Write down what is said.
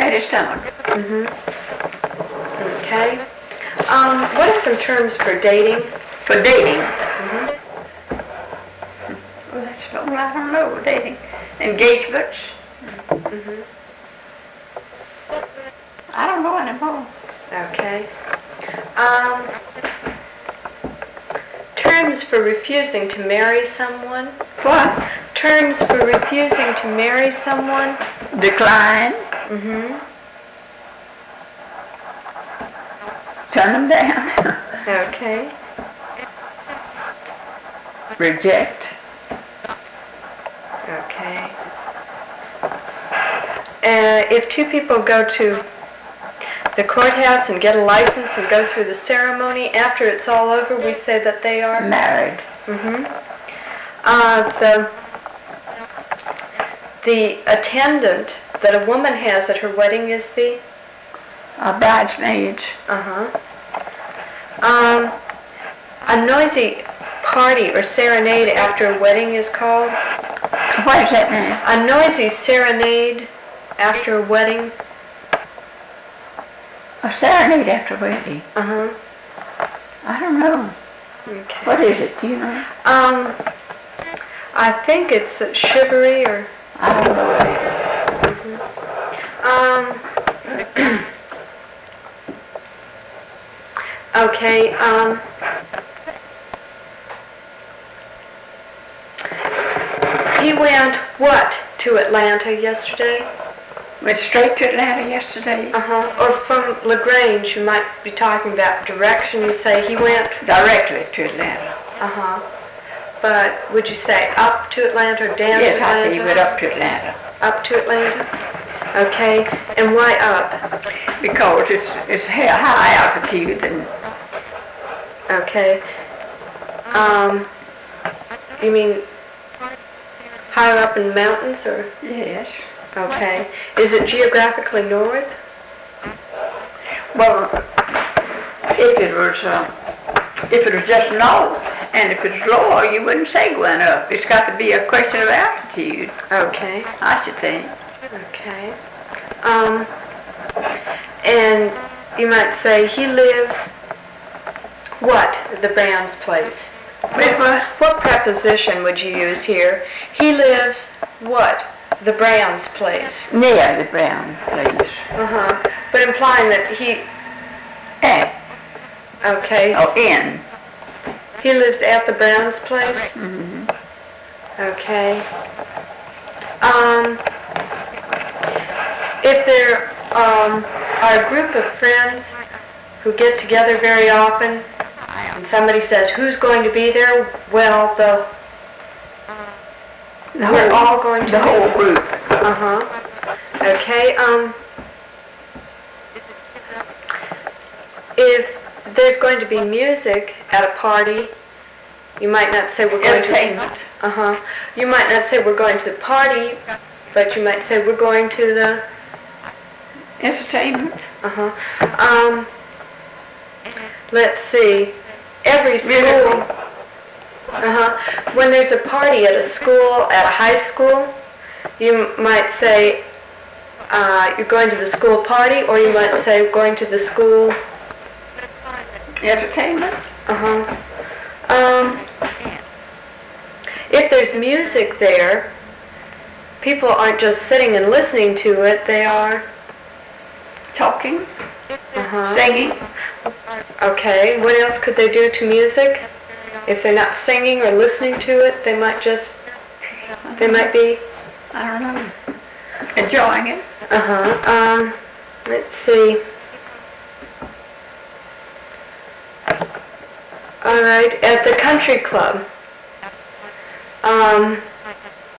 empty stomach. Mm-hmm. Okay. What are some terms for dating? For dating? Mm-hmm. Well, that's, well, I don't know, dating. Engagements? Mm-hmm. I don't know anymore. Okay. Terms for refusing to marry someone? What? Terms for refusing to marry someone? Decline. Mm-hmm. Turn them down. Okay. Reject. Okay. If two people go to the courthouse and get a license and go through the ceremony, after it's all over, we say that they are married. Mm-hmm. The attendant that a woman has at her wedding is the bridesmaids. A noisy party or serenade after a wedding is called? What does that mean? A noisy serenade after a wedding. A serenade after a wedding? I don't know. Okay. What is it? Do you know? I think it's chivalry or... I don't know what it is. Okay, he went, what, to Atlanta yesterday? Went straight to Atlanta yesterday. Or from LaGrange, you might be talking about direction. You say he went... Directly to Atlanta. But would you say up to Atlanta or down to Atlanta? Yes, I say he went up to Atlanta. Up to Atlanta? Okay, and why up? Because it's high altitude and... Okay. You mean higher up in the mountains, or? Yes. Okay. Is it geographically north? Well, if it was just north, and if it's lower, you wouldn't say going up. It's got to be a question of altitude. Okay. I should think. Okay. And you might say he lives, what, the Brown's place? What preposition would you use here? He lives, what, the Brown's place? Near the Brown place. But implying that he... At. Okay. Oh, in. He lives at the Brown's place? Mm-hmm. Okay. If there are a group of friends who get together very often, and somebody says, who's going to be there? Well, we're all going to... The whole group. Okay, if there's going to be music at a party, you might not say we're going Entertainment. to... You might not say we're going to the party, but you might say we're going to the... Entertainment. Let's see. Every school... When there's a party at a school, at a high school, you might say you're going to the school party, or you might say going to the school... Entertainment. If there's music there, people aren't just sitting and listening to it, they are... Talking. Singing. Okay, what else could they do to music? If they're not singing or listening to it, they might just... They might be... I don't know. Enjoying it. Let's see. All right, at the country club,